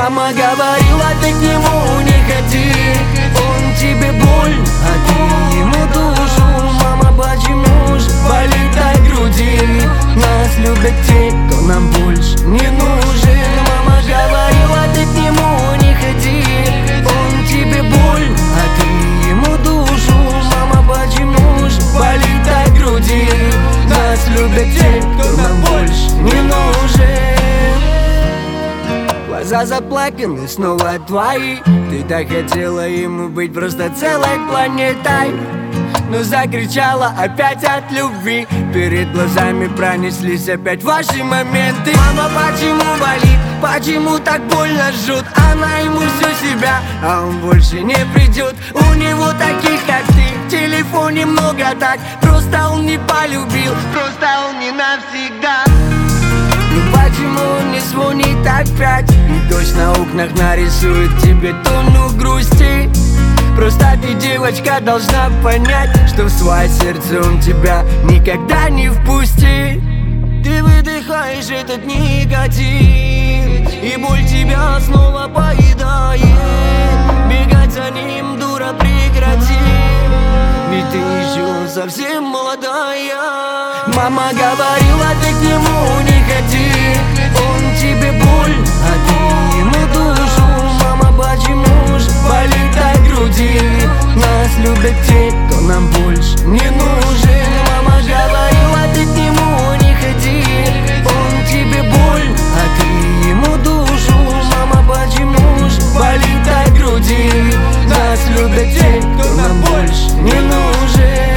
Мама говорила, ты к нему не ходи, он тебе боль, а ты ему душу. Мама, почему ж болит на груди? Нас любят те, кто нам больше не нужен. Мама говорила, ты к нему не ходи, он тебе боль, а ты ему душу. Мама, почему ж болит на груди? Нас любят те, кто нам больше не нужен. Глаза заплаканы, снова твои. Ты так хотела ему быть просто целой планетой, но закричала опять от любви. Перед глазами пронеслись опять ваши моменты. Мама, почему болит? Почему так больно жжет? Она ему всю себя, а он больше не придет. У него таких, как ты, в телефоне много так. Просто он не полюбил, просто он не навсегда. Ну почему он не звонит опять? И дождь на окнах нарисует тебе тонну грусти. Просто ты, девочка, должна понять, что в свое сердце он тебя никогда не впустит. Ты выдыхаешь этот никотин, и боль тебя снова поедает. Бегать за ним, дура, прекрати, ведь ты еще совсем молодая. Мама говорила, ты к нему не ходи, он тебе боль, а ты ему душу. Мама, почему ж болит на груди? Нас любят те, кто нам больше не нужен. Мама говорила, ты к нему не ходи, он тебе боль, а ты ему душу. Мама, почему ж болит на груди? Нас любят те, кто нам больше не нужен.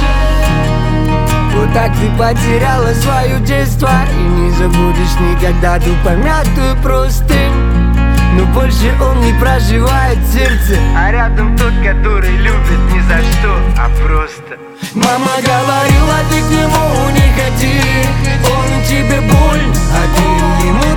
Вот так ты потеряла свое детство, и не забудешь никогда ту помятую простынь. Но больше он не проживает в сердце, а рядом тот, который любит не за что, а просто. Мама говорила, ты к нему не ходи, он тебе боль, а ты ему